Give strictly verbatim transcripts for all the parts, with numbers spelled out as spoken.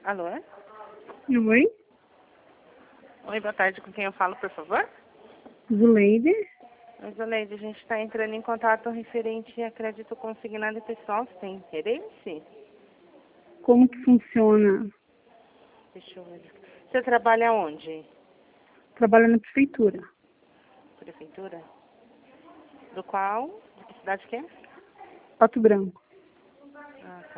Alô? Oi, Oi, boa tarde. Com quem eu falo, por favor? Zuleide. Oi, Zoleide. A gente está entrando em contato referente a crédito consignado pessoal. Você tem interesse? Como que funciona? Deixa eu ver. Você trabalha onde? Trabalho na prefeitura, Prefeitura? Do qual? De que cidade que é? Pato Branco. Ah, tá.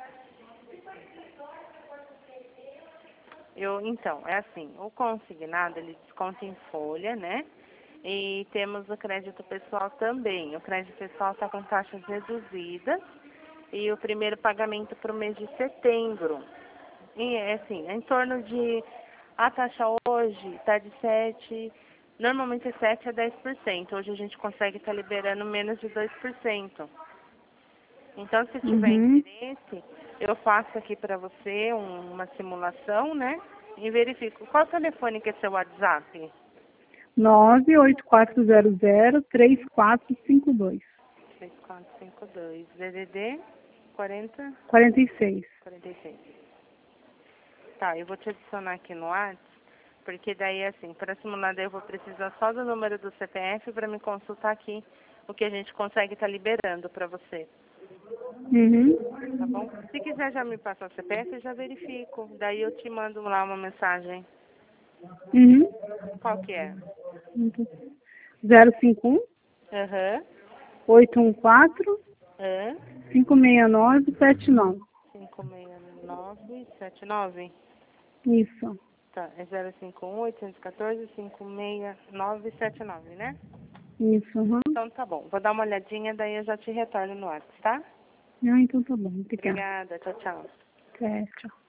Eu, então, é assim, o consignado, ele desconta em folha, né? E temos o crédito pessoal também. O crédito pessoal está com taxas reduzidas e o primeiro pagamento para o mês de setembro. E é assim, é em torno de, a taxa hoje está de sete, normalmente é sete a dez por cento. Hoje a gente consegue estar liberando menos de dois por cento. Então, se tiver Uhum. interesse, eu faço aqui para você um- uma simulação, né? E verifico. Qual telefone que é seu WhatsApp? nove oito quatro zero zero três quatro cinco dois. seis quatro cinco dois. D D D quarenta, quarenta e seis. quarenta e seis. Tá, eu vou te adicionar aqui no WhatsApp, porque daí, assim, para simular, daí eu vou precisar só do número do C P F para me consultar aqui o que a gente consegue estar liberando para você. Uhum. Tá bom? Se quiser já me passar o C P F, eu já verifico. Daí eu te mando lá uma mensagem. Uhum. Qual que é? zero cinco um Aham. oito um quatro Aham. cinco seis nove sete nove. cinco seis nove sete nove. Isso. Tá, é zero cinco um oito um quatro cinco seis nove sete nove, né? Isso, uhum. Então tá bom. Vou dar uma olhadinha, daí eu já te retorno no WhatsApp, tá? Ah, então tá bom. Obrigada. Obrigada. Tchau, tchau. É, tchau.